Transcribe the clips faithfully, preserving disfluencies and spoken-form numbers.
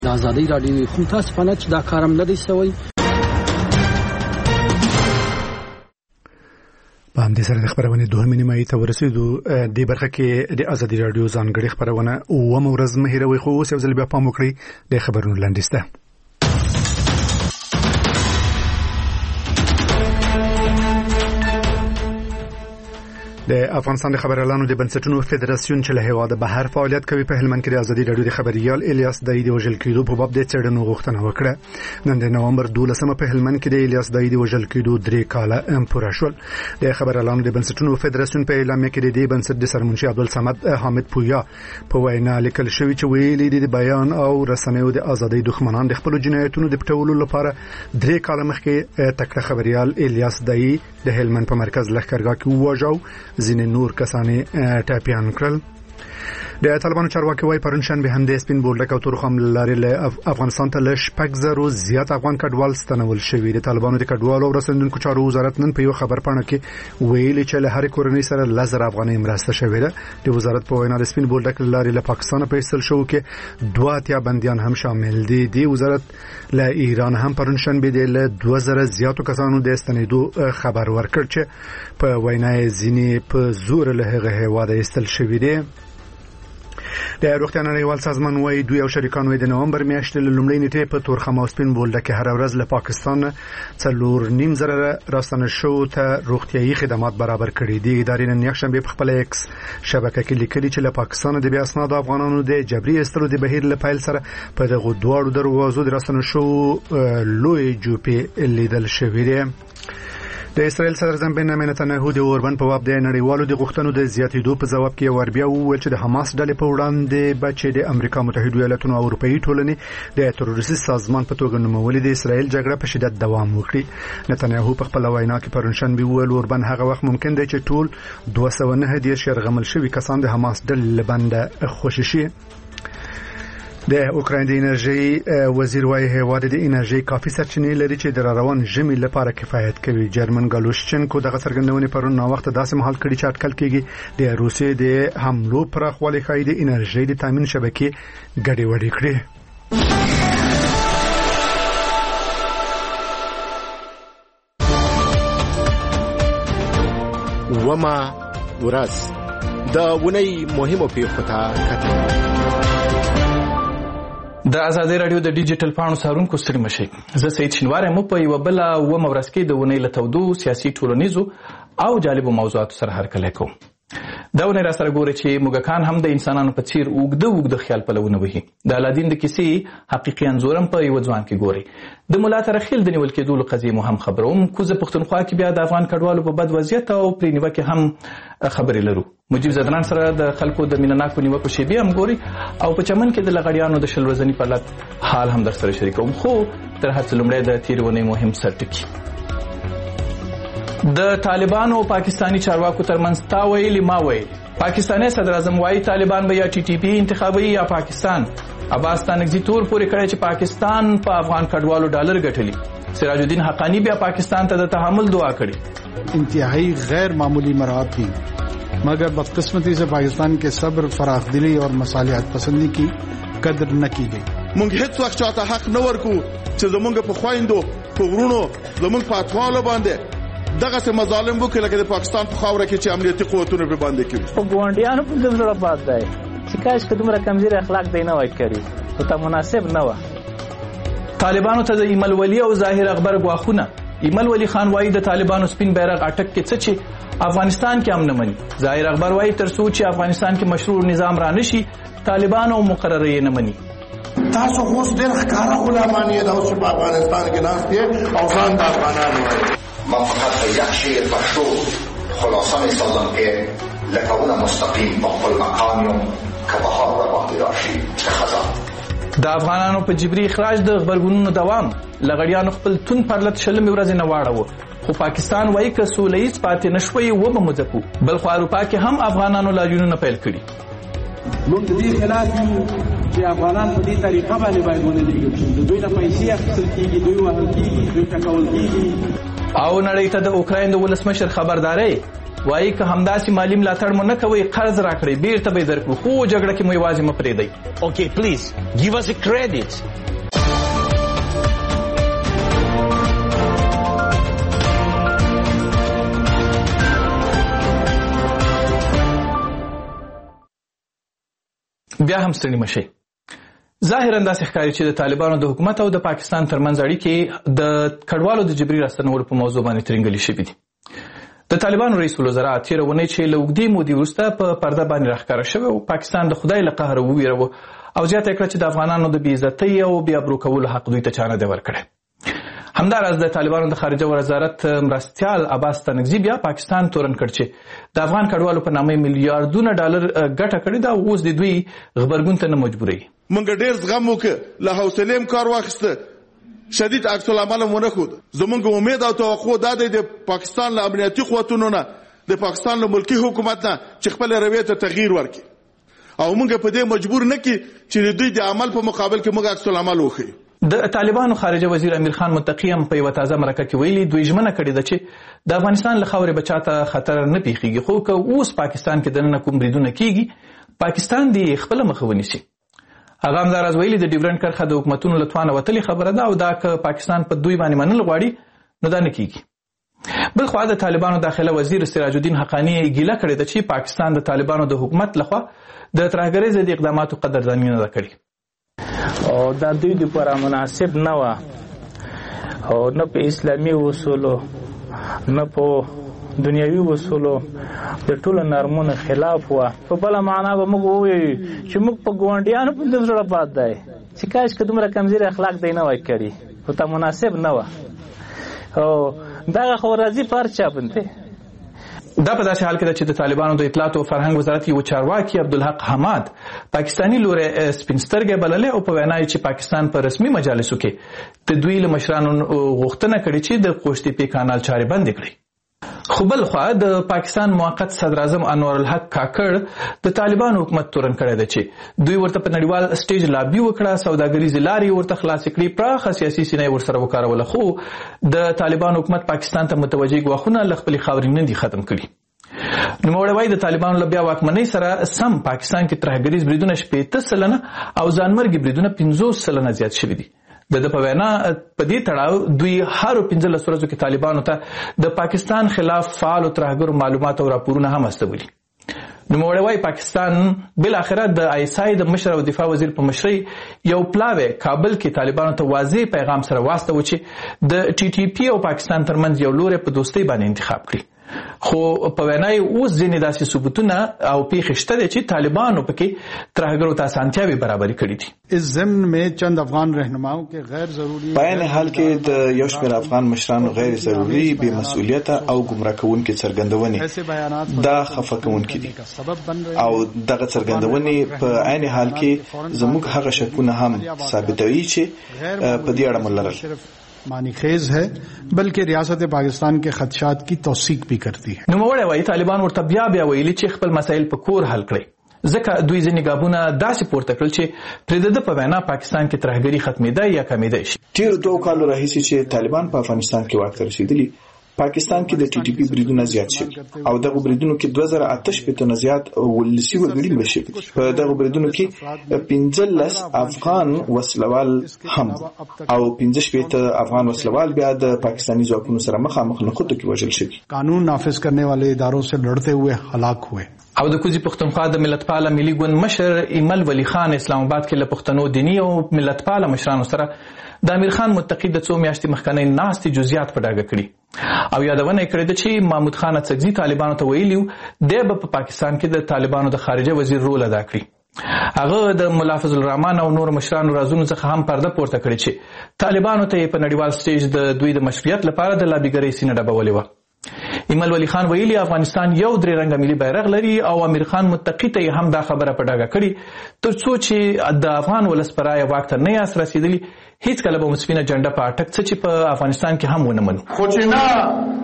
د ازادي راډیو خو تاسو په نت دا کارم نه دی سوی. په همدې سره د خبرونې دوهمې نیمایي ته ورسېدو. دې برخه کې د ازادي راډیو ځانګړې خبرونه اوومه ورځ مه هېروئ، خو اوس یو ځل بیا پام وکړئ د خبرونو لنډیز ته. د افغانستان د خبريالانو د بنسټونو فدراسیون چې له هیواده بهر فعالیت کوي په هلمند کې د ازادي راډیو د خبريال الیاس دایي د وژل کېدو په باب د څېړنو غوښتنه وکړه. نن د نومبر دولسمه په هلمند کې د الیاس دایي د وژل کېدو درې کاله پوره شول. د خبريالانو د بنسټونو فدراسیون په اعلامیه کې د دې بنسټ د سرمنشي عبدالصمد حامد پویا په وینا لیکل شوی چې ویلي دي د بیان او رسنیو د ازادۍ دښمنان د خپل جنایتونو د پټولو لپاره درې کاله مخکې تکړه خبريال الیاس دایي د هلمند په مرکز لښکرګاه کې وواژه، ځینې نور کسانې ټاپیان کړل. د طالبانو چارواکي وايي پرون شنبه هم د سپین بولډک او تورخم لارې له افغانستان ته له شپږ زرو زیات افغان کډوال ستنول شوي. د طالبانو د کډوالو او رسندونکو چارو وزارت نن په یو خبرپاڼه کې ویلي چې له هر کورنۍ سره لزر افغانۍ مرسته شوې ده. د وزارت په وینا د سپین بولډک لارې له پاکستان په ایستل شو کې دوه اتیا بنديان هم شامل دي. د وزارت له ایران هم پرون شنبه د له دوه زره زیاتو کسانو د استنیدو خبر ورکړ چې په وینا ځینې په زور له هغه هواده ایستل شوي دي. د روغتیا نړیوال سازمان وايي دوی او شریکان وي د نومبر میاشتې له لومړۍ نیټې په تورخم او سپین بولډک کې هر ورځ له پاکستان څلور نیم زره راستنه شو ته روغتيایي خدمات برابر کړي دي. ادارې نن یکشنبه په خپل ایکس شبکه کې لیکلي چې له پاکستان د بیا اسناد افغانانو د جبري استلو د بهیر له پیل سره په دغه دوه دروازو د راستنه شو لوی جوپي لیدل شوی دی. د اسرائیل صدر اعظم بنیامین نتنیاهو د اوربن په باب د نړیوالو د غوښتنو د زیاتېدو په جواب کې وربیا وویل چې د حماس ډلې په وړاندې بچي د امریکا متحده ایالاتونو او اروپאי ټولنې د تروریستي سازمان په توګه نومولې د اسرائیل جګړه په شدت دوام وکړي. نتنیاهو په خپل وینا کې پرون شنبه ویل اوربن هغه وخت ممکن دی چې ټول دوه سوه نهه دیرش یرغمل شوي کسان د حماس ډلې له بنده خوشي شي. د اوکراین د انرژي وزیر وايي هیواد د انرژي کافي سرچینې لري چې د روان ژمي لپاره کفایت کوي. جرمن ګالوشچنکو دغه څرګندونې پرون نو وخت داسې مهال کړي چې اټکل کېږي د روسیې د حملو پراخوالی ښایي د انرژي د تامین شبکې ګډې وډې کړي. وما ورځ د ونی مهمو پیښو ته کتل. د ازادي راډیو د ډیجیټل پاڼو څارونکو ستړي مشئ. زه سید شینواری مو په یو بل و مورس کې د ونې له تودو سیاسي ټولنیزو او جالبو موضوعاتو سره هرکلی کوم. دا ونې را سره ګوري چې موږکان هم د انسانانو په څیر اوږده اوږده خیال پلونه وهي. د الادین د کیسې حقیقي انځورم په یو ځوان کې ګوري. د مولا ترخیل د نیول کېدو له قضیې مو هم خبروم. کوزه پښتونخوا کې بیا د افغان کډوالو په بد وضعیت او پرې نیوکې هم خبرې لرو. مجیب زدران سره د خلکو د مینناکو نیوکو شیبې هم ګوري او په چمن کې د لغړیانو د شل ورځني پرلط حال هم در سره شریکوم. خو تر هر څه لومړی د تېرې اونۍ مهم سرټکي. د طالبانو او پاکستانی چارواکو ترمنځ تا ویلي ما ویلي. پاکستانی صدر اعظم وايي طالبان به یا ټي ټي پی انتخابي یا پاکستان. عباس تانکزي تور پورې کړی چې پاکستان په افغان کډوالو ډالر ګټلي. سراج الدین حقانی بیا پاکستان ته د تحمل دعا کړې. انتہائی غیر معمولی مراحل تھی مگر بدقسمتی سے پاکستان کے صبر، فراخ دلی اور مصالحت پسندی کی قدر نہ کی گئی. مونږ هیڅ وخت چاته حق نه ورکو چې زمونږ په خويندو په ورونو زمونږ په اطفالو باندې دغه څه مظالم وکړي لکه د پاکستان په خاوره کې چې امنیتي قوتونه په باندې کوي. په ګوندیانو په دغه بات دی چې کاش که دومره کمزوري اخلاق دی نه وای کړی او ته مناسب نه و. طالبانو ته د ایمل ولی او ظاهر اخبار غواخونه. ایمل ولی خان وايي د طالبانو سپین بیرغ اٹک کې څه چې افغانستان کې هم نه مني. ظاهر اخبار وايي تر څو چې افغانستان کې مشروع نظام را نشي طالبان او مقرره یې نه مني. تاسو اوس ډېر ښکاره غلامان یې د اوس په افغانستان کې ناست یې او ځان د افغانانو وایي. ما فقط یک شعر پښتو خلاصه می‌سازم که لکهونه مستقیم با خپل مکان یم که بهار را باندې راشي که خزان. د افغانانو په جبري اخراج د غبرګونونو دوام لغړیانو خپل تون پرلط شلمې ورځې نه واړوه. خو پاکستان وایي که سوله ییز پاتې نشوي و به مو ځکو. بل خو اروپا کې هم افغانانو لاریونونه پیل کړي. موږ د دې خلاف یو چې افغانان په دې طریقه باندې باید ونلېږي چې دوی نه پیسې اخیستل کېږي، دوی وهل کېږي، دوی ټکول کېږي. او نړۍ ته د اوکراین د ولسمشر خبرداري وایي که همداسې مالي ملاتړ مو نه کوئ قرض راکړئ بیرته به یې درکړو خو جګړه کې مو یوازې مه پرېږدئ. Okay, please give us a credit. بیا هم ستړي مشئ. ظاهرا داسې ښکاري چې د طالبانو د حکومت او د پاکستان ترمنځ اړیکې د کډوالو د جبري راستنولو په موضوع باندې ترینګلې شوي دي. د طالبانو رئیس الوزرا تېره اونۍ چې له اوږدې مودې وروسته په پرده باندې راښکاره شوی او پاکستان د خدای له قهره وویروه او زیاته یې کړه چې د افغانانو د بې عزتۍ او بې ابرو کولو حق دوی ته چا نه دی ورکړی. همداراز د طالبانو د خارجه وزارت مرستیال عباس ستانکزي بیا پاکستان تورن کړ چې د افغان کډوالو په نامه میلیارډونه ډالر ګټه کړې ده او اوس د دوی غبرګون ته نه مجبوروي. موږ ډېر زغم وکړ له حوصلې م کار واخیسته شدید عکس العمل م ونه ښود. زموږ امید او توقع دا دی د پاکستان له امنیتي قوتونو نه د پاکستان له ملکي حکومت نه چې خپل رویې ته تغییر ورکړي او موږ په دې مجبور نه کړي چې د دوی د عمل په مقابل کې موږ عکس العمل وښیو. د طالبانو خارجه وزیر امیر خان متقی هم په یوه تازه مرکه کې ویلي دوی ژمنه کړې ده چې د افغانستان له خاورې به چاته خطر نه پیښیږي خو که اوس پاکستان کې دننه کوم بریدونه کیږي پاکستان دې خپله مخه ونیسي. هغه همداراز ویلي د ډیورنډ کرښه د حکومتونو له توانه وتلې خبره ده او دا که پاکستان په دوی باندې منل غواړي نو دا نه کیږي. بلخوا د طالبانو داخله وزیر سراج الدین حقانی ګیله کړې ده چې پاکستان د طالبانو د حکومت لخوا د ترهګرۍ ضد اقداماتو قدرداني نه ده کړې او دا دوی لپاره مناسب نه وه او نه په اسلامي اصولو نه په دنیوي اصولو د ټولو نرمونو خلاف وه. په بله معنا به موږ ووایو چې موږ په ګاونډیانو په دې زړه باد دی چې کاش که دومره کمزوري اخلاق دی نه وای کړي خو ته مناسب نه وه او دغه خو راځي په هر چا باندې. دا په داسې حال کې ده چې د طالبانو د اطلاعات او فرهنګ وزارت یو چارواکي عبدالحق حماد پاکستاني لوري سپین سترګې بللې او په وینا چې پاکستان په رسمي مجالسو کې د دوی له مشرانو غوښتنه کړې چې د قوشتېپې کانال چارې بندې کړي. خو بل خوا د پاکستان موقت صدر اعظم انور الحق کاکړ د طالبانو حکومت تورن کړی دی چې دوی ورته په نړیوال سټیج لابي وکړه سوداګریزې لارې ورته خلاصې کړي پراخه سیاسي سینه یې ورسره وکاروله خو د طالبانو حکومت پاکستان ته متوجه ګواښونه له خپلې خاورې نه دي ختم کړي. نوموړی وایي د طالبانو له بیا واکمنۍ سره سم پاکستان کې ترهګریز بریدونه شپېته سلنه او ځانمرګي بریدونه پنځوس سلنه زیات شوي دي. د د په وینا په دې تړاو دوی هرو پنځلس ورځو کې طالبانو ته د پاکستان خلاف فعال او ترهګرو معلومات او راپورونه هم استولي. نوموړی وایي پاکستان بالاخره د آی اس آی د مشر او دفاع وزیر په مشرۍ یو پلاوی کابل کې طالبانو ته واضح پیغام سره واستوه چې د ټي ټي پي او پاکستان ترمنځ یو لوری په دوستۍ باندې انتخاب کړي. خو په وینا یې اوس ځینې داسې ثبوتونه او پیښې شته دي چې طالبانو پکې ترهګرو ته اسانتیاوې برابرې کړې دي. اس ضمن میں چند افغان رهنماؤں کے غیر ضروری په عین حال کې د یو شمېر افغان مشرانو غیر ضروري بې مسؤلیته او ګمراه کوونکې څرګندونې دا خفه کوونکې دي او دغه څرګندونې په عین حال کې زموږ هغه شکونه هم ثابتوي چې په دې اړه مو لرل معنی خیز ہے بلکہ ریاست پاکستان کے خدشات کی توثیق بھی کرتی ہے. نوموړی وایي طالبان ورته بیا بیا ویلي چې خپل مسایل په کور حل کړي ځکه دوی ځینې ګابونه داسې پورته کړل چې پرې د ده په وینا پاکستان کې ترهګري ختمېدی یا کمېدی شي. تېرو دوو کالو راهیسې چې طالبان په افغانستان کې واک ته رسېدلي پاکستان کې د ټي ټي پي بریدونه زیات شوي او دغه بریدونو کې دوه زره اته شپېته نه زیات ولسي وګړي مړه شوي. په دغه بریدونو کې پنځلس افغان وسلوال هم او پنځه شپېته افغان وسلوال بیا د پاکستاني ځواکونو سره مخامخ نښتو کې وژل شوي. قانون نافذ کرنے والے اداروں سے لڑتے ہوئے ہلاک ہوئے. او د کوزي پښتونخوا د ملتپاله ملي ګوند مشر ایمل ولی خان اسلام آباد کې له پښتنو دیني او ملتپاله مشرانو سره د امیر خان متقی د څو میاشتې مخکنۍ ناستې جزئیات په ډاګه کړي او یادونه یې کړې ده چې محمود خان اڅکزي طالبانو ته ویلي و دی به په پاکستان کې د طالبانو د خارجه وزیر رول ادا کړي. هغه د ملا فضل الرحمن او نور مشرانو رازونو څخه هم پرده پورته کړې چې طالبانو ته په نړیوال سټیج د دوی د مشروعیت لپاره د لابیګرۍ سینه ډبولې وه. ایمل ولی خان ویلي افغانستان یو درې رنګه ملي بیرغ لري او امیر خان متقی ته هم دا خبره په ډاګه کړي تر څو چې د افغان ولس پر رایه واک ته نه یاست رسېدلي هیڅ کله به مسپینه جنډه په اټک څه چې په افغانستان کې هم ونه منو. خو چې نه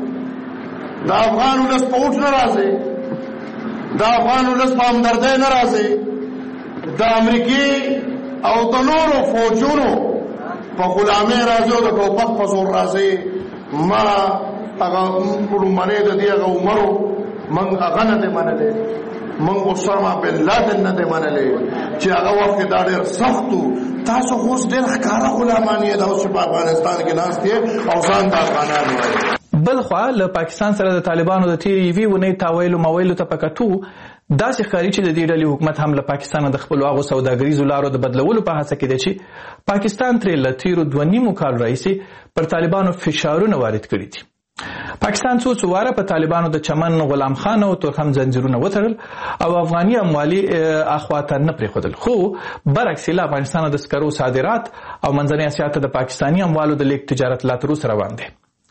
د افغان ولس په اوټ نه راځي د افغان ولس په همدردۍ نه راځي د امریکې او د نورو فوجونو په غلامۍ راځي او د ټوپک په زور راځي ما هغه لومړی د دې هغه عمرو موږ هغه نه دی منلی، موږ اسامه بن لادن نه دی منلی چې هغه وخت دا ډېر سخت و. تاسو خو اوس ډېر ښکاره غلامان یې، دا اوس په افغانستان کې ناست یې او ځان د افغانان وایي. بل خوا له پاکستان سره د طالبانو د تیرې یوې اونۍ تاویلو مویلو ته په کتو داسې ښکاري چې د دې ډلې حکومت هم له پاکستانه د خپلو هغو سوداګریزو لارو د بدلولو په هڅه کې دی چې پاکستان ترې له تیرو دوه نیمو کالو راهیسې پر طالبانو فشارونه وارد کړي دي. پاکستان څو څو واره په طالبانو د چمن، غلام خان او تورخم زنجیرونه وتړل او افغاني اموالي اخواته نه پرېښودل، خو برعکس له افغانستانه د سکرو صادرات او منځنۍ اسیا ته د پاکستاني اموالو د لیږد تجارت لا تر اوسه روان دی.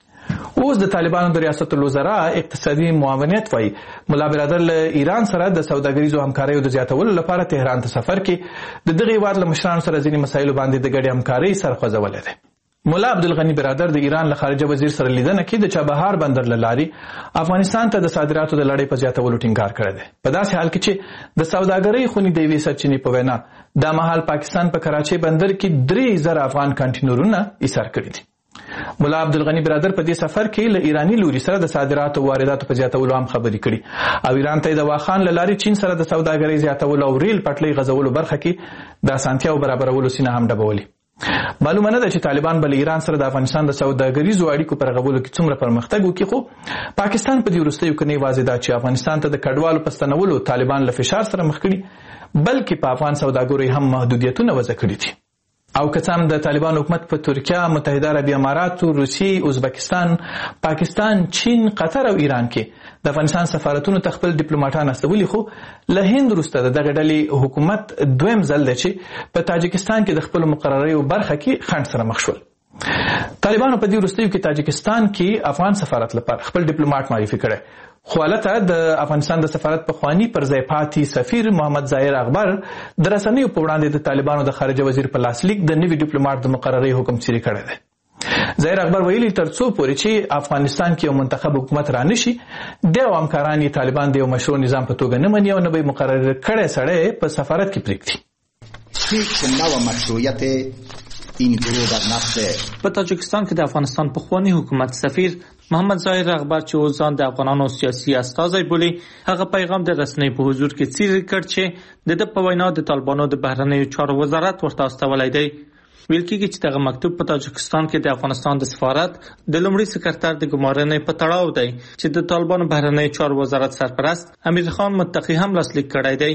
اوس د طالبانو د ریاست الوزرا اقتصادي معاونیت وایي ملا برادر له ایران سره د سوداګریزو همکاریو د زیاتولو لپاره تهران ته سفر کې د دغه هیواد له مشرانو سره ځینې مسایلو باندې د ګډې همکارۍ سر خوځولی دی. ملا عبدالغني برادر د ایران له خارجه وزیر سره لیدنه کې د چابهار بندر له لارې افغانستان ته د صادراتو د لړۍ په زیاتولو ټینګار کړی دی، په داسې حال کې چې د سوداګرۍ خونې د یوې سرچینې په وینا دا مهال پاکستان په کراچۍ بندر کې درې زره افغان کانټینرونه ایسار کړي دي. ملا عبدالغني برادر په دې سفر کې له ایرانی لوري سره د صادراتو او وارداتو په زیاتولو هم خبرې کړي او ایران ته د واخان له لارې چین سره د سوداګرۍ زیاتولو او ریل پټلۍ غځولو برخه کې د اسانتیاو برابرولو سینه هم ډبولي. معلومه نه ده چې طالبان به له ایران سره د افغانستان د سوداګریزو اړیکو پر رغولو کې څومره پرمختګ وکړي، خو پاکستان په دې وروستیو کې نه یوازې دا چې افغانستان ته د کډوالو په ستنولو طالبان له فشار سره مخ کړي، بلکې په افغان سوداګرۍ هم محدودیتونه وضع کړي دي. او که څه هم د طالبان حکومت په ترکیه، متحده عربي اماراتو، روسیې، ازبکستان، پاکستان، چین، قطر او ایران کې د افغانستان سفارتونو ته خپل ډیپلوماټان استولي، خو له هند وروسته د دغه ډلې حکومت دویم ځل دی چې په تاجکستان کې د خپلو مقرریو برخه کې خنډ سره مخ شول. طالبانو په دې وروستیو کې تاجکستان کې افغان سفارت لپاره خپل ډیپلوماټ معرفي کړی، خو هلته د افغانستان د سفارت پخواني پر ځای پاتې سفیر محمد ظاهر اخبار د رسنیو په وړاندې د طالبانو د خارجه وزیر په لاسلیک د نوي ډیپلوماټ د مقررۍ حکم صادر کړی دی. ظاهر اخبار ویلي تر څو پورې چې افغانستان کې یو منتخب حکومت رانشي، د همکاران یې طالبان د یو مشروع نظام په توګه نه مني او نه به یې مقرر کړی سړی په سفارت کې پرېږدي. هیچ نوع مشروعیت این گروه در نفس په تاجکستان کې د افغانستان پخوانی حکومت سفیر محمد ظاهر اخبار چې اوس ځان د افغانانو سیاسي استازی بولي، هغه پیغام د رسنۍ په حضور کې څیړل کړ چې د ده په وینا د طالبانو د بهرنیو چارو وزارت ورته استولی دی. ویل کېږي چې دغه مکتوب په تاجکستان کې د افغانستان د سفارت د لومړي سکرتر د ګمارنې په تړاو دی چې د طالبانو بهرنیو چارو وزارت سرپرست امیر خان متقی هم لاسلیک کړی دی.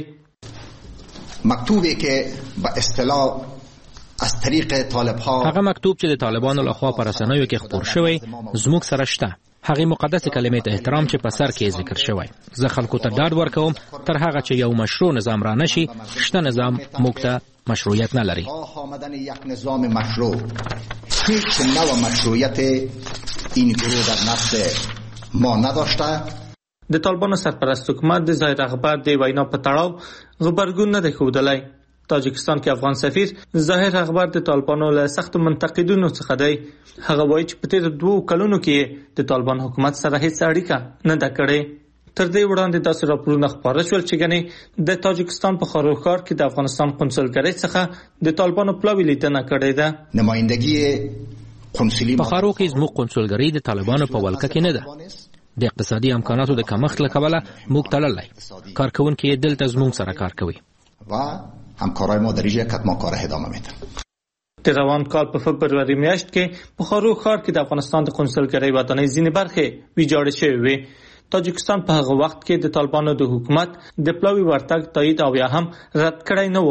مکتوبی که به اصطلاح از طریق طالبها هغه مکتوب چې د طالبانو لخوا په رسنیو کې خپور شوی زموږ سره شته، هغه مقدس کلمې ته احترام چې په سر کې ذکر شوی. زه خلکو ته ډاډ ورکوم تر هغه چې یو مشروع نظام را نشي، شته نظام موږ ته مشروعیت نه لري. آمدن یک نظام مشروع هیچ نوع مشروعیت این گروه در نفس ما نداشته. د طالبانو سرپرست حکومت د ظاهر اخبار د وینا په تړاو غبرګون نه دی ښودلی. تاجکستان کې افغان سفیر ظاهر اخبار د طالبانو له سخت منتقدینو څخه دی. هغه وایي چې په تېرو دوو کلونو کې د طالبان حکومت سره هیڅ اړیکه نه ده کړې. تر دې وړاندې داسې راپورونه خپاره شول چې ګنې د تاجکستان په خارو ښار کې د افغانستان قونسلګرۍ څخه د طالبانو پلاوي لیدنه کړې ده. نمایندګي قونسلي په خارو کې زموږ قونسلګرۍ د طالبانو په ولکه کې نه ده. د اقتصادي امکاناتو د کمښت له کبله موږ تړلی، کارکوونکي یې دلته زموږ سره کار کوي و همکارای ما در اینجا کتما کار ادامه میدن. د روان کال په فبروري میاشت کې په خارو ښار کې د افغانستان د قونسلګرۍ ودانۍ ځینې برخې ویجاړې شوې وې. تاجکستان په هغه وخت کې د طالبانو د حکومت د پلاوي ورتګ تایید او یا هم رد کړی نه و.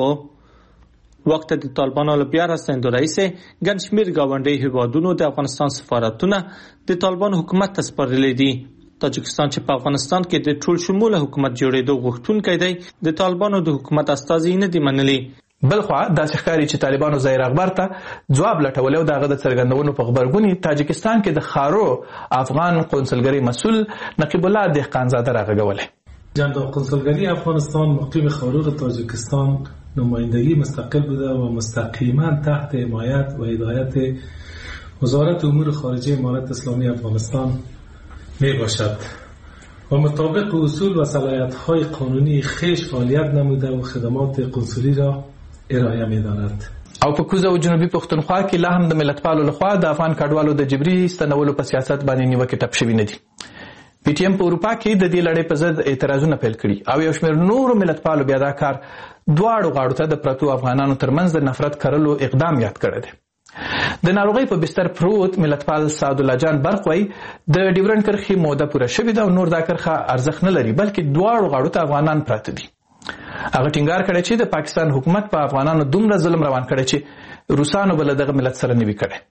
وخت د طالبانو له بیا راستنېدو راهیسې ګڼ شمېر ګاونډي هیوادونو د افغانستان سفارتونه د طالبانو حکومت ته سپارلي دي. تاجکستان چې په افغانستان کې د ټول شموله حکومت جوړېدو غوښتونکی دی، د طالبانو د حکومت استازي نه دي منلي. بلخوا داسې ښکاري چې طالبانو ظاهر اخبار ته ځواب لټولی او د هغه د څرګندونو په غبرګون تاجکستان کې د خارو افغان قونسلګرۍ مسؤل نقیب الله دهقانزاده راغږولی. جنرال قونسلگری افغانستان مقیم خارق تاجیکستان نمایندگی مستقل بوده و مستقیما تحت حمایت و هدایت وزارت امور خارجه امارت اسلامی افغانستان می باشد و مطابق اصول و صلاحیت‌های قانونی خویش فعالیت نموده و خدمات قنصلی را ارائه می‌دارد. او په کوزه او جنوبي پښتونخوا کې لا هم د ملتپالو لخوا د افغان کډوالو د جبري ستنولو په سیاست باندې نیوکې ټپ شوي نه دي. پی ټی ایم په اروپا کې د دې لړۍ په ضد اعتراضونه پیل کړي او یو شمېر نورو ملتپالو بیا دا کار دواړو غاړو ته د پرتو افغانانو ترمنځ د نفرت کرلو اقدام یاد کړی دی. د ناروغۍ په بستر پروت ملتپال سعدالله جان برق وایي د ډیورنډ کرښې موده پوره شوې ده او نور دا کرښه ارزښت نه لري بلکې دواړو غاړو ته افغانان پراته دي. هغه ټینګار کړی چې د پاکستان حکومت په افغانانو دومره ظلم روان کړی چې روسانو به له دغه ملت سره نه وي کړی.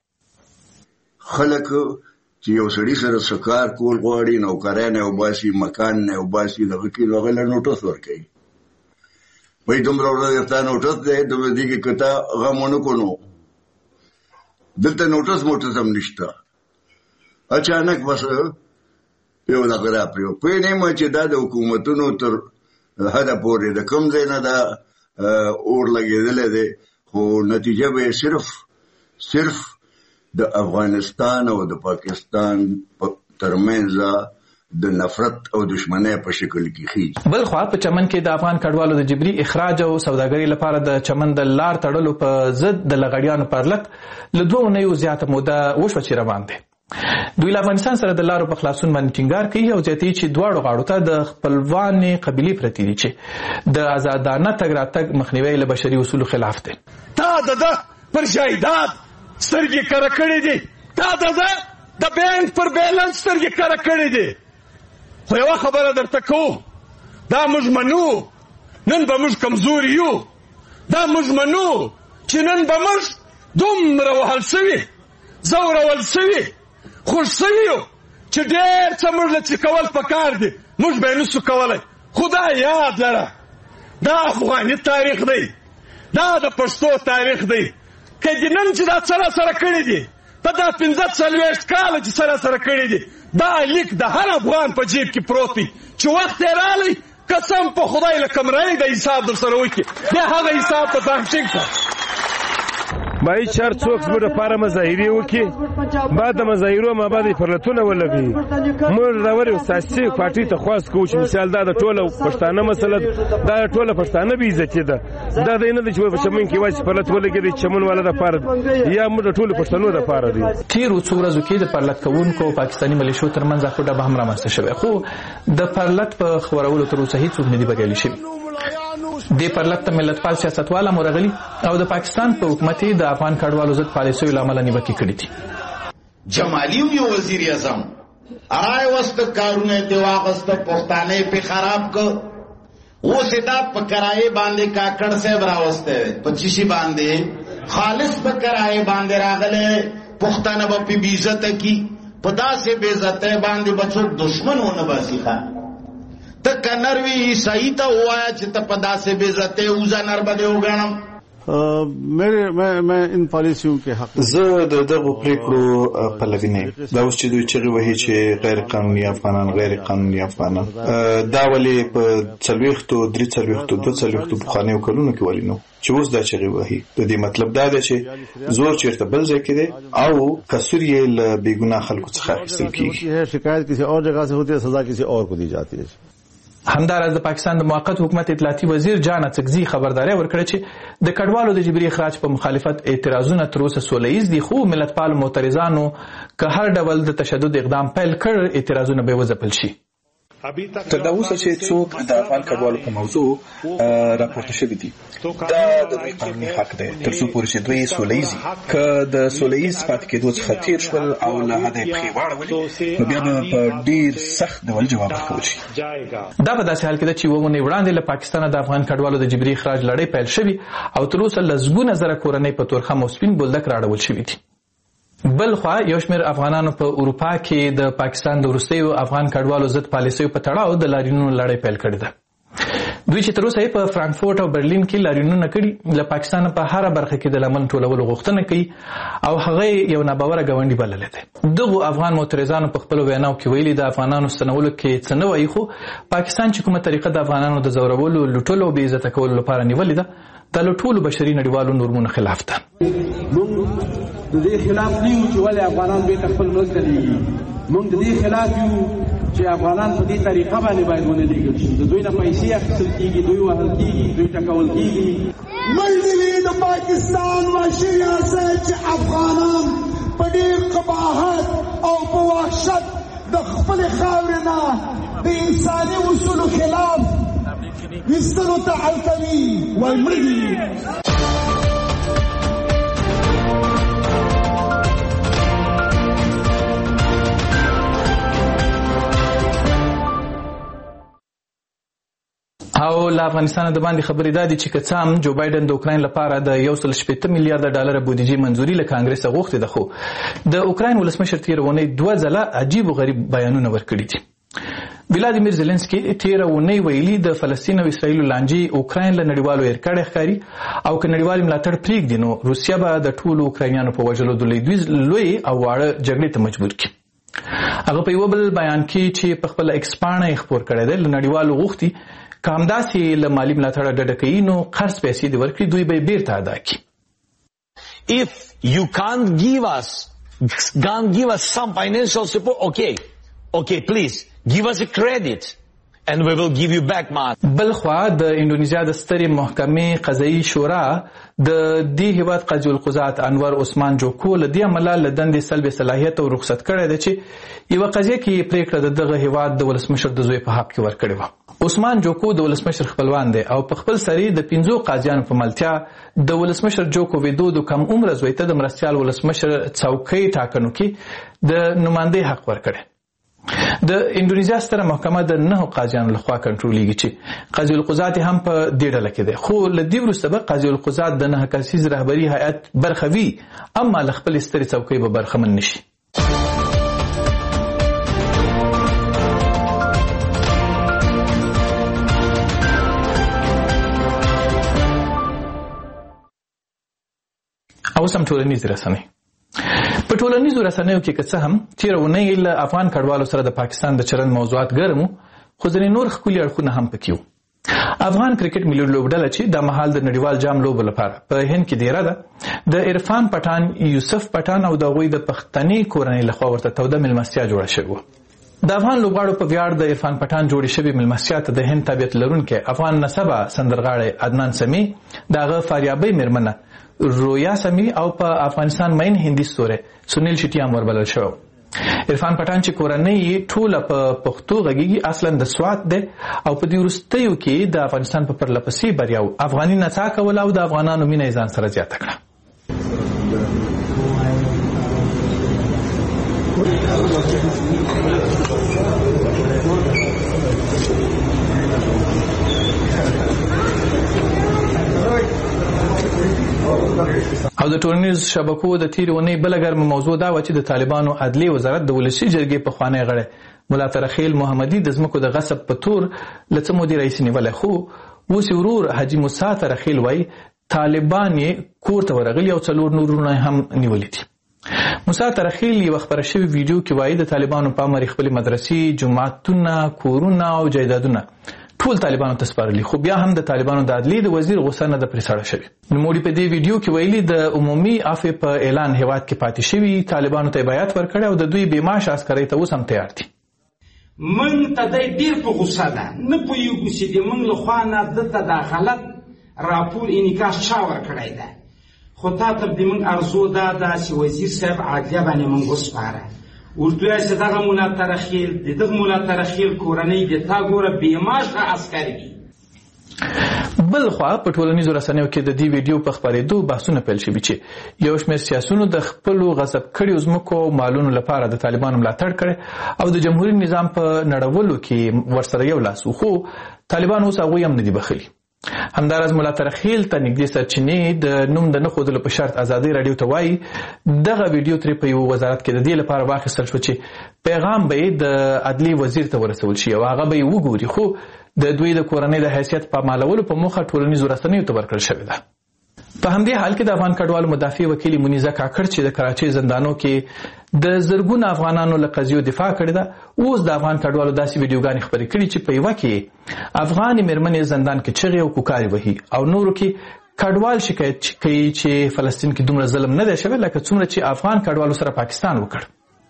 خلک چې یو سړي سره سکار کول غواړي نوکران نه وباسي مکان نه وباسي دغه کې هغه له نوټس ورکوي وایي دومره ورځ تا نوټس دی دومره دي کې کته غم ونه کړو دلته نوټس موټس هم نشته. اچانک بس یو دغه راپریو پوه نه یم چې دا د حکومتونو تر حده پورې د کوم ځای نه دا اور لګېدلی دی خو نتیجه به صرف صرف د افغانستان او د پاکستان ترمنځ د نفرت او دشمنۍ په شکل کې خېږي. بل خوا په چمن کې د افغان کډوالو د جبري اخراج او سوداګرۍ لپاره د چمن د لار تړلو په ضد د لغړیانو پرلط له دوه اونیو زیاته موده وشوه چې روان دی. دوی له افغانستان سره د لارو په خلاصون باندې ټینګار کوي او زیاتوي چې دواړو غاړو ته د خپلوانې قبیلې پرتې دي چې د آزادانه تګ راتګ مخنیوی له بشري اصولو خلاف دی. تا د ده پر جایداد سترګې کره کړې دي تا د ده د بینک پر بیلنس سترګې کره کړې دي خو یوه خبره درته کوو دا موږ منو نن به موږ کمزوري یو دا موږ منو چې نن به موږ دومره وهل سوي زورول سوي خوش سوي یو چې ډېر څه موږ له چې کول پکار دي موږ به یې نسو کولی خو دا یاد لره دا افغاني تاریخ دی دا د پښتو تاریخ دی که دې نن چې دا څه راسره کړي دي په دا پنځه څلوېښت کاله چې څه راسره کړي دي دا لیک د هر افغان په جیب کې پروت دی چې وخت یې رالی قسم په خدای له کمرایي د حساب در سره وکړي بیا هغه حساب په ځان ټینګ کړه. باید چار څوک زموږ لپاره مظاهرې وکړي بعد د مظاهرو ما بعد یې پرلتونه ولګوي موږ راورې سیاسي پارټۍ ته خواست کوو چې مثال دا د ټوله پښتانه مسله دا د ټوله پښتانه بې عزتي ده دا دی نه ده چې په چمن کې یوازې پرلت ولګېدی چمن والا دپاره یا موږ د ټولو پښتنو دپاره دی. تېرو څو ورځو کې د پرلت کوونکو او پاکستاني ملیشو ترمنځ اخوډه به هم رامنځته شوی خو د پرلت په خورولو تر اوسه هېڅوک نه دي بریالي شوي. دې پرلت ته ملتپال سیاستوال هم ورغلي او د پاکستان په حکومت د افغان کډوالو ضد پالیسیو له امله نیوکې کړي دي. جمالی یو وزیر اعظم ارای وست کارونه دی واغسته پښتانه په خراب ک و سیدا په کرای باندې کاکړ صاحب راوسته پچیشي باندې خالص په کرای باندې راغله پښتانه په بیزت کی پدا سے بے عزت باندې بچو دشمن ونه باسي خان ته کنروی عیسائی ته وایا چې ته پدا سے بے عزت اوزا نر بده وګڼم. مې مې مې ان پالیسیو کې حق زه د دغه پریکړو پلوی نه دا اوس چې دوی چغې وهي چې غیر قانوني افغانان غیر قانوني افغانان دا ولې په څلوېښتو درې څلوېښتو دوه څلوېښتو پخوانیو کلونو کې ولې نو چې اوس دا چغې وهي د دې مطلب دا دی چې زور چېرته بل ځای کې دی او قصور یې له بېګناه خلکو څخه اخیستل کېږي. شکایت کسی اور جگہ سے ہوتی ہے سزا کسی اور کو دی جاتی ہے. همداراز د پاکستان د موقت حکومت اطلاعاتي وزیر جان اڅکزي خبرداري ورکړه چې د کډوالو د جبري اخراج په مخالفت اعتراضونه تر اوسه سوله ییز دي خو ملتپال معترضانو که هر ډول د تشدد اقدام پیل کړ اعتراضونه به وځپل شي. تر دا اوسه چې څوک د افغان کډوالو په موضوع راپورته شوي دي دا د دوی قانوني حق دی تر څو پورې چې دوی سوله ییز که د سوله ییز پاتې کېدو څخه تېر شول او له حده یې پښې واړولې نو بیا به په ډېر سخت ډول جواب ورکول شي. دا په داسې حال کې ده چې اوه اونۍ وړاندې له پاکستانه د افغان کډوالو د جبري اخراج لړۍ پیل شوي او تر اوسه لسګونه زره کورنۍ په تورخم او سپین بولدک راړول شوي دي. بل خوا یو شمېر افغانانو په اروپا کې د پاکستان د وروستیو افغان کډوالو ضد پالیسیو په تړاو د لاریونونو لړۍ پیل کړې ده. دوی چې تر اوسه یې په فرانکفورټ او برلین کې لاریونونه کړي له پاکستان په هره برخه کې د لمن ټولولو غوښتنه کوي او هغه یو ناباوره ګاونډي بللی دی. دغو افغان معترضانو په خپلو ویناو کې ویلي د افغانانو ستنولو کې څه نه وایي خو پاکستان چې کومه طریقه د افغانانو د ځورولو لوټلو او بې عزته کولو لپاره نیولې ده دا له ټولو بشري نړیوالو نورمونو خلاف ده. د دې خلاف نه یو چې ولې افغانان بېرته خپل ملک ته لېږي موږ د دې خلاف یو چې افغانان په دې طریقه باندې باید ونه لېږل شي د دوی نه پیسې اخیستل کېږي دوی وهل کېږي دوی ټکول کېږي. منځوي د پاکستان وحشي ریاست چې افغانان په ډېر قباحت او په وحشت د خپل خاورې نه د انساني اصولو خلاف ویستلو ته حل کوي وای مړه دي. او له افغانستان د باندې خبرې دادي چې که څه هم جو بایدن د اوکراین لپاره د یو سل شپېته میلیارډ ډالر بودیجې منځوري له کانګرس غوښتې ده، خو د اوکراین ولسمشر تېره اونۍ دوه ځله عجیب و غریب بیانونه ورکړي دي. ولادیمیر زيلنسکي تېره اونۍ ویلي د فلسطین او اسرائیل لانجې اوکراین له نړیوالو هېرکړی ښکاري او که نړیوال ملاتړ پرېږدي نو روسیه به د ټولو اوکراینیانو په وژلو د لوی او واړه جګړې ته مجبور کړي. هغه په یو بل بیان کې چې په خپله ایکس پاڼه یې خپور کړی دی له نړیوالو غوښتي که همداسې له مالي ملاتړه ډډه کوي نو قرض پیسې دې ورکړي دوی به یې بیرته ادا کړي. If you can't give us can't give us some financial support, okay, okay, please give us a credit and we will give you back money. بلخوا د انډونیزیا د سترې محکمې قضایي شورا د دې هیواد قاضي القضات انور عثمان جوکو له دې عمله له دندې سلب صلاحیت او رخصت کړی دی چې یوه قضیه کې یې پرېکړه د دغه هیواد د ولسمشر د زوی په حق کې ورکړې وه. عثمان جوکو د ولسمشر خپلوان دی او په خپل سري د پنځو قاضیانو په ملتیا د ولسمشر جوکو ویدودو کم عمره زوی ته د مرستیال ولسمشر څوکۍ ټاکنو کې د نمایندې حق ورکړی. د انډونیزیا ستره محکمه د نهو قاضیانو لخوا کنټرولېږي چې قاضي القضات هم په دې ډله کې دی، خو له دې وروسته به قاضي القضات د نهه کسیز رهبري هیئت برخه وي اما له خپلې سترې څوکۍ به برخمن نشي. اوس هم ټولنیزې رسنۍ. په ټولنیزو رسنیو کې که څه هم تېره اونۍ له افغان کډوالو سره د پاکستان د چلند موضوعات ګرم وو، خو ځینې نور ښکلي اړخونه هم پکې وو. افغان کرکټ ملي لوبډله چې دا مهال د نړیوال جام لوبو لپاره په هند کې دیره ده، د عرفان پټان، یوسف پټان او د هغوی د پښتني کورنۍ لخوا ورته توده مېلمستیا جوړه شوې وه. د افغان لوبغاړو په ویاړ د عرفان پټان جوړې شوې مېلمستیا ته د هند تابعیت لرونکی افغان نسبه سندرغاړی عدنان سمي، د هغه فاریابۍ مېرمنه رویا سمی او په افغانستان مین هندي ستوری سنیل شیټي هم وربلل شوی. عرفان پټان چې کورنۍ یې ټوله په پښتو غږیږي اصلا د سوات دی او په دې وروستیو کې د افغانستان په پرلپسې بریاو افغاني نڅا کوله او د افغانانو مینه یې ځان سره زیاته کړه. او د ټولنیز شبکو د تیرې اونۍ بله ګرمه موضوع دا وه چې د طالبانو عدلیې وزارت د ولسي جرګې پخوانی غړی ملا ترخیل محمدي د ځمکو د غصب په تور له څه مودې رئیس نیولی، خو اوس یې ورور حاجي موسی ترخیل وایي طالبان یې کور ته ورغلي او څلور نورونه هم نیولي دي. موسی ترخیل یوه خپره شوې ویډیو کې وایي د طالبانو په امر خپلې مدرسې، جوماتونه، کورونه او جایدادونه ټول طالبانو ته سپارلي، خو بیا هم د طالبانو د عدلیې د وزیر غوسه نه ده پرې سړه شوې. نوموړي په دې ویډیو کې ویلي د عمومي عفوې په اعلان هیواد کې پاتې شوي طالبانو ته بیعت ورکړی او د دوی بېمعاشه عسکرۍ ته اوس هم تیار دي. موږ ته دی ډېر په غوسه ده، نه پوهېږو چې د موږ له خوا نه دلته دا غلط راپور انعکاس چا ورکړی ده، خو تا ته د موږ ارزو دا ده چې وزیر صاحب عدلیه باندې موږ وسپاره ورته وایي چې دغه ملا ترخیل د دغه ملا ترخیل کورنۍ د تا ګوره بېمعاشه عسکر وي. بلخوا په ټولنیزو رسنیو کې د دې ویډیو په خپرېدو بحثونه پیل شوي چې یو شمېر سیاسیونو د خپلو غصب کړیو ځمکو او مالونو لپاره د طالبانو ملاتړ کړی او د جمهوري نظام په نړولو کې ورسره یو لاس و، خو طالبان اوس هغوی هم نه دي بخلي. همداراز ملا ترخیل ته نږدې سرچینې د نوم د نه ښودلو په شرط ازادۍ راډیو ته وایي دغه ویډیو ترې په یوه وزارت کې د دې لپاره واخیستل شو چې پیغام به یې د عدلیې وزیر ته ورسول شي او هغه به یې وګوري، خو د دوی د کورنۍ د حیثیت پامالولو په موخه ټولنیزو رسنیو ته ورکړل شوې ده. په همدې حال کې د افغان کډوالو مدافع وکیل منیزه کاکړ چې د کراچۍ زندانو کې د زرګونو افغانانو له قضیو دفاع کړې ده، اوس د افغان کډوالو داسې ویډیوګانې خپرې کړي چې په یوه کې افغانې مېرمنې زندان کې چغې او کوکارې وهي او نورو کې کډوال شکایت کوي چې فلسطین کې دومره ظلم نه دی شوی لکه څومره چې افغان کډوالو سره پاکستان وکړ.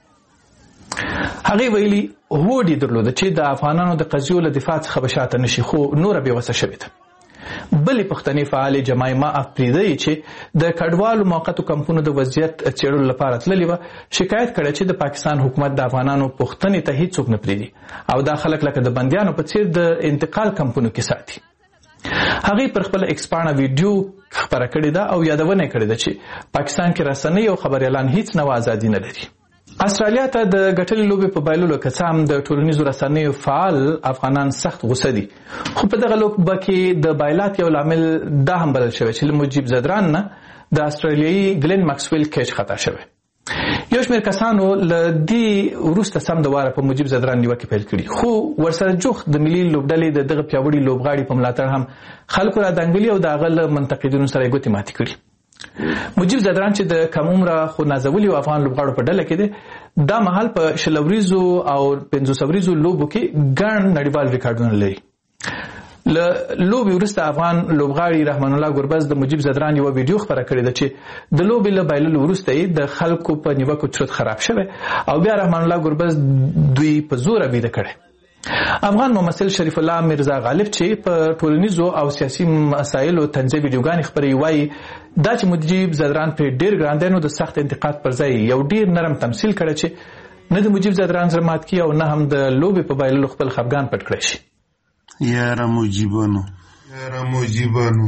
هغې ویلي هوډ یې درلوده چې د افغانانو د قضیو له دفاع څخه به شاته نشي، خو نوره بېوسه شوې ده. بلې پښتنې فعال جمایما افریدی چې د کډوالو موقتو کمپونو د وضعیت څېړلو لپاره تللې وه شکایت کړی چې د پاکستان حکومت د افغانانو پوښتنې ته هیڅوک نه پرېږدي او دا خلک لکه د بندیانو په څېر د انتقال کمپونو کې ساتي. هغې پر خپله ایکس پاڼه ویډیو خپره کړې ده او یادونه یې کړې ده چې پاکستان کې رسنۍ او خبریالان هیڅ نوع ازادي نه لري. استرالیا ته د ګټلې لوبې په بایللو که څه هم د ټولنیزو رسنیو فعال افغانان سخت غوسه دي، خو په دغه لوبه کې د بایلات یو لامل دا هم بلل شوی چې له مجیب زدران نه د استرالیایي ګلن ماکسویل کیچ خطا شوی. یو شمېر کسانو له دې وروسته سم د واره په مجیب زدران نیوکې پیل کړي، خو ورسره جوخت د ملي لوبډلې د دغه پیاوړي لوبغاړي په ملاتړ هم خلکو را دنګلي او د هغه له منتقدینو سره یې ګوتې ماتې کړي. مجیب زدران چې د کم عمره خو نازولي افغان لوبغاړو په ډله کې دی، دا مهال په شل وریزو او پنځوس وریزو لوبو کې ګڼ نړیوال ریکارډونه لري. له لوبې وروسته افغان لوبغاړي رحمان الله ګربز د مجیب زدران یوه ویډیو خپره کړې ده چې د لوبې له بایللو وروسته یې د خلکو په نیوکو چرت خراب شوی او بیا رحمان الله ګربز دوی په زوره ویده کړی. افغان ممثل شریف الله میرزا غالب چې په ټولنیزو او سیاسي مسایلو طنزي ویډیوګانې خپروي وایي دا چې مجیب زدران پرې ډېر ګران دی نو د سخت انتقاد پر ځای یو ډېر نرم تمثیل کړی چې نه د مجیب زدران سره مات کړي او نه هم د لوبې په بایللو خپل خفګان پټ کړی شي. یاره مجیبانو یاره مجیبانو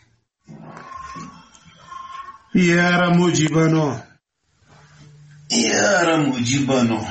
یاره مجیبانو یاره مجیبانو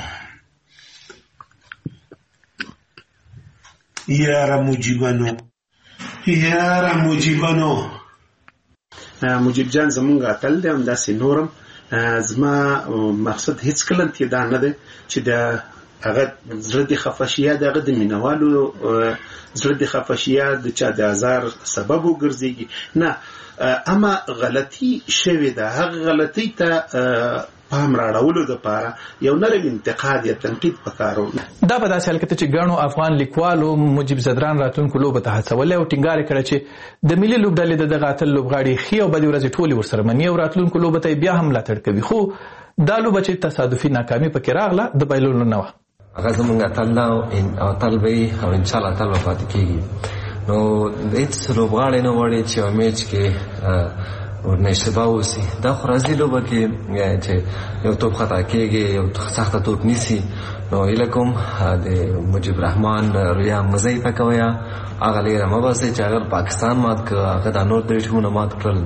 یاره مجیبانو یاره مجیبانو مجیب جان زمونږ اتل دی همداسې نورم. زما مقصد هیڅ کله دا نه دی چې د هغه زړه دې خفه شي یا د هغه د مینوالو زړه دې خفه شي یا د چا د ازار سبب وګرځېږي، نه، اما غلطي شوې ده. هغه غلطۍ ته پام راړولو دپاره یو نرم انتقاد یا تنقید پکار و. دا په داسې حال کې چې ګڼو افغان لیکوالو مجیب زدران راتلونکو لوبه ته هڅولی او ټینګار یې کړی چې د ملي لوبډلې د دغه اتل لوبغاړي ښې او بدې ورځې ټولې ورسره مني او راتلونکو لوبه ته یې بیا هم ملاتړ کوي، خو دا لوبه چې تصادفي ناکامي پکې راغله د بایللو نه وه. هغه زمونږ اتل ده او اتل به وي او انشاءالله اتل به پاتې کېږي. نو هېڅ لوبغاړی نه غواړي چې یو میچ کې ورنه اشتباه وسي. دا خو راځي لوبه کې چې یو توپ خطا کېږي، یو سخته توپ نیسي. نو هیله کوم د مجیب رحمان رویا مزه یې پکویه، هغه لیره مه باسئ چې اگر پاکستان مات کړه هغه دا نور درې ټیمونه مات کړل.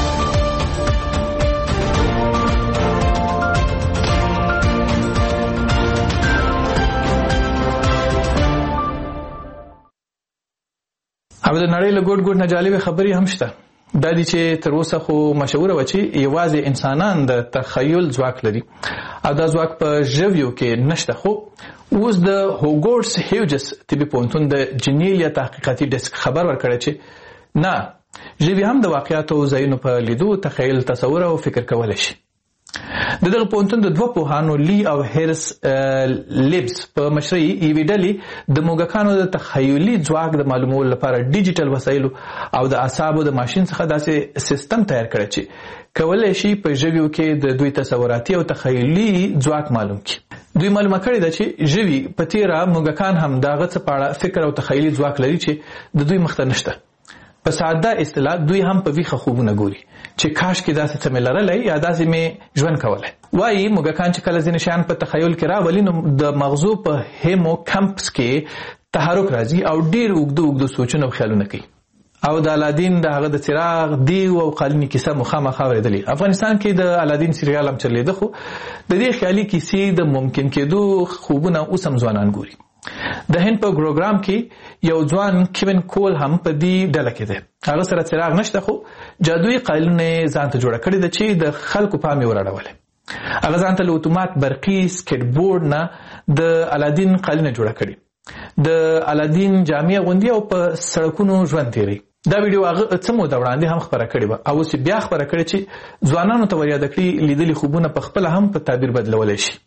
او د نړۍ له ګوټ ګوټ نه جالبې خبرې هم شته. دا دي چې تر اوسه خو مشهوره وه چې یوازې انسانان د تخیل ځواک لري او دا ځواک په ژویو کې نشته، خو اوس د هوګورس هیوجس طبي پوهنتون د جنیلیا تحقیقاتي ډیسک خبر ورکړی چې نه، ژوي هم د واقعاتو او ځایونو په لیدو تخیل، تصور او فکر کولی شي. د دغه پوهنتون د دوه پوهانو لی او هیرس لیبس په مشرۍ یوې ډلې د موږکانو د تخیلي ځواک د معلومولو لپاره ډیجیټل وسایلو او د اعصابو د ماشین څخه داسې سیستم تیار کړی چې کولی شي په ژویو کې د دوی تصوراتي او تخیلي ځواک معلوم کړي. دوی معلومه کړې ده چې ژوي په تیره موږکان هم د هغه څه په اړه فکر او تخیلي ځواک لري چې د دوی مخته نشته. په ساده اصطلاح دوی هم په ویښه خوبونه ګوري چې کاش کې داسې څه مې لرلی یا داسې مې ژوند کولی. وایي موږکان چې کله ځینې شیان په تخیل کې راولي نو د مغزو په هیمو کمپس کې تحرک راځي او ډېر اوږده اوږده سوچونه او خیالونه کوي. او د الادین د هغه د څراغ دیو او قالینې کیسه مو خامخا اورېدلې. افغانستان کې د الادین سریال هم چلیده، خو د دې خیالي کیسې د ممکن کېدو خوبونه اوس هم ځوانان ګوري. د هند په پروګرام کې یو ځوان کیون کول هم په دې ډله کې دی. هغه سره څراغ نشته خو جادویي قالینه ځان ته جوړه کړې ده چې د خلکو پام یې وراړولی. هغه ځان ته له اتومات برقي سکیټ بورډ نه د الادین قالینه جوړه کړې، د الادین جامې اغوندي او په سړکونو ژوند تېروي. دا ویډیو هغه څه موده وړاندې هم خپره کړې وه او اوس بیا خپره کړې چې ځوانانو ته وریاده کړي لیدلي خوبونه په خپله هم په تعبیر بدلولی شي.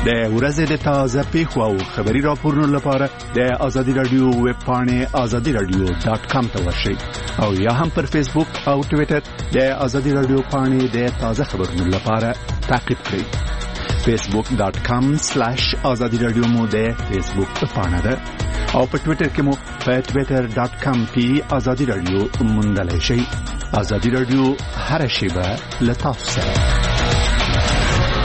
د ورځې د تازه پیښو او خبري راپورونو لپاره د ازادي رادیو ویب پاڼې ازادي رادیو ډاٹ کام ته ورشئ او یا هم پر فیسبوک او ټوئیټر د ازادي رادیو پاڼې د تازه خبرونو لپاره تعقیب کړئ. فیسبوک ډاٹ کام سلیش ازادي رادیو مو د فیسبوک پاڼه ده او په ټوئیټر کې مو په ټوئیټر ډاٹ کام پی ازادي رادیو موندلای شئ. ازادي رادیو هر شیبه له تاسو سره.